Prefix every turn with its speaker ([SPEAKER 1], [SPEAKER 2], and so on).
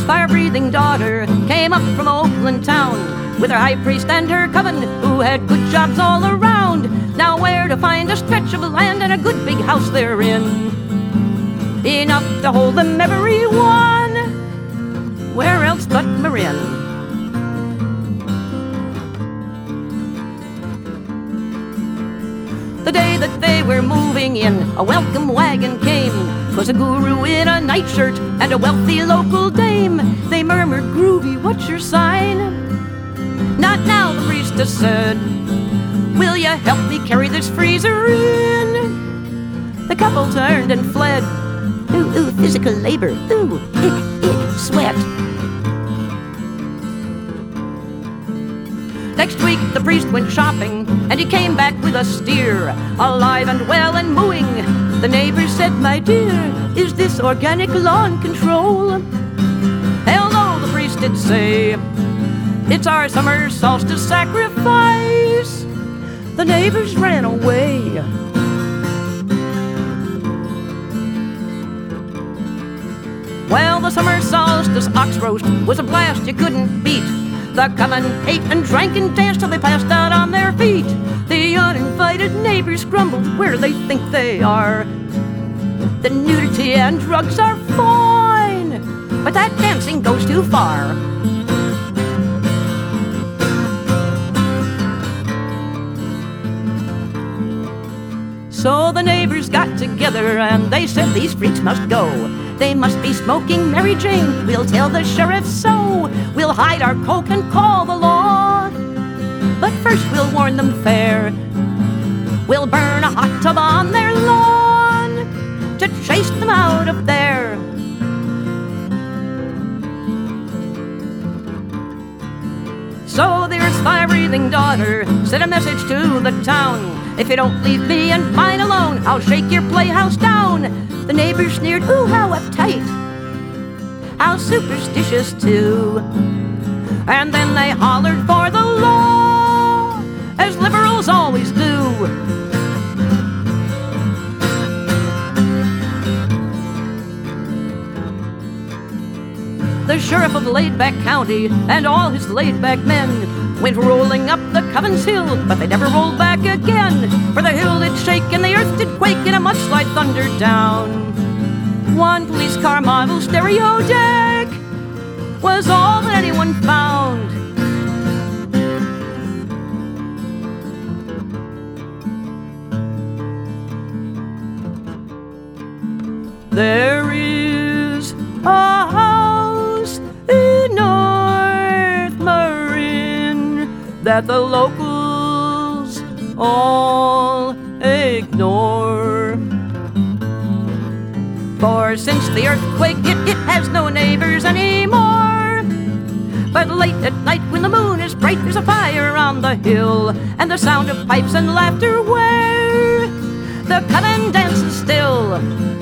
[SPEAKER 1] fire-breathing daughter came up from Oakland town with her high priest and her coven, who had good jobs all around. Now where to find a stretch of land and a good big house they're in, enough to hold them every one? Where else but Marin? The day that they were moving in, a welcome wagon came. 'Twas a guru in a nightshirt and a wealthy local dame. They murmured, "Groovy, what's your sign?" "Not now," the priestess said. "Will you help me carry this freezer in?" The couple turned and fled. Ooh, ooh, physical labor. Ooh, ick, sweat. Next week the priest went shopping, and he came back with a steer, alive and well and mooing. The neighbors said, "My dear, is this organic lawn control?" "Hell no," the priest did say. "It's our summer solstice sacrifice." The neighbors ran away. Well, the summer solstice ox roast was a blast you couldn't beat. The coven ate and drank and danced till they passed out on their feet. The uninvited neighbors grumbled, where do they think they are? The nudity and drugs are fine, but that dancing goes too far. So the neighbors got together and they said these freaks must go. They must be smoking Mary Jane. We'll tell the sheriff so. We'll hide our coke and call the law. But first we'll warn them fair. We'll burn a hot tub on their lawn to chase them out of there. So the earth's fire-breathing daughter sent a message to the town. "If you don't leave me and mine alone, I'll shake your playhouse down." The neighbors sneered, "Ooh, how uptight, how superstitious too." And then they hollered for the law, as liberals always do. The sheriff of Laidback County and all his laid-back men went rolling up the Coven's hill, but they never rolled back again. For the hill did shake and the earth did quake, and a mudslide thundered down. One police car model stereo deck was all that anyone found. There is a house in North Marin that the locals all ignore. For since the earthquake hit, it has no neighbors anymore. But late at night when the moon is bright, there's a fire on the hill, and the sound of pipes and laughter where the coven dances still.